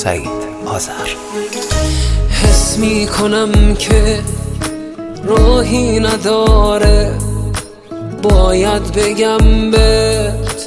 سعید آذر. حس می کنم که راهی نداره، باید بگم بهت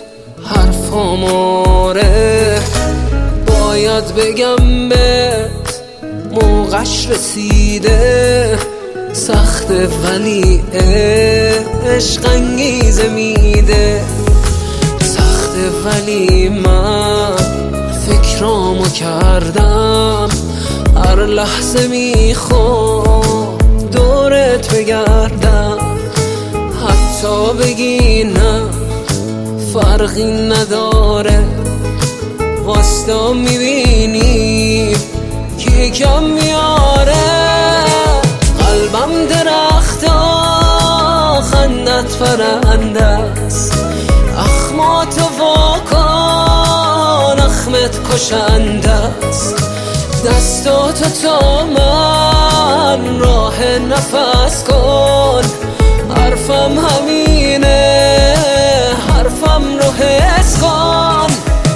حرفاماره، باید بگم بهت موقعش رسیده، سخته ولی عشق انگیزه میده، سخته ولی من فکرامو کردم، هر لحظه میخوام دورت بگردم، حتی بگی نه فرقی نداره، واستا میبینی که یکم میاره، قلبم درختا خندت پرنده است، اخماتو واکن اخمت کشنده است، دستاتو تا من راه نفس کن، حرفم همینه حرفم رو حس کن.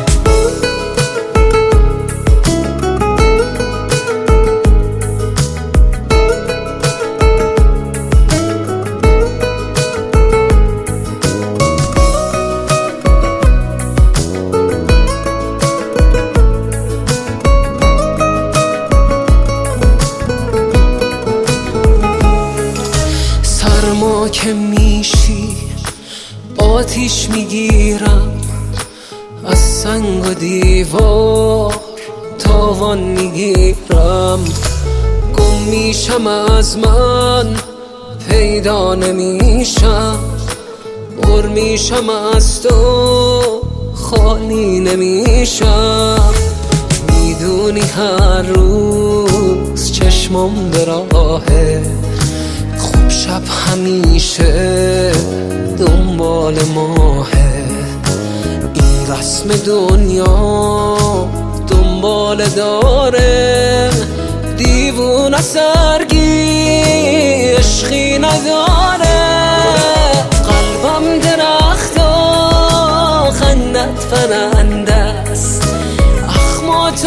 ما که میشی آتیش میگیرم، از سنگ و دیوار تاوان میگیرم، گم میشم از من پیدا نمیشم، پر میشم از تو خالی نمیشم، میدونی هر روز چشمم به راهه، شب همیشه دنبال ماهه، این رسم دنیا دنبال داره، دیوونه سرگی عشقی نداره، قلبم درختا خندت پرنده است، اخماتو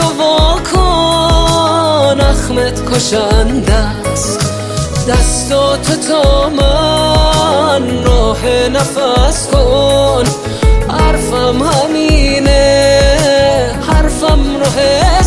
واکن اخمت کشنده است، دستاتو تا من راه نفس کن، حرفم همینه حرفم رو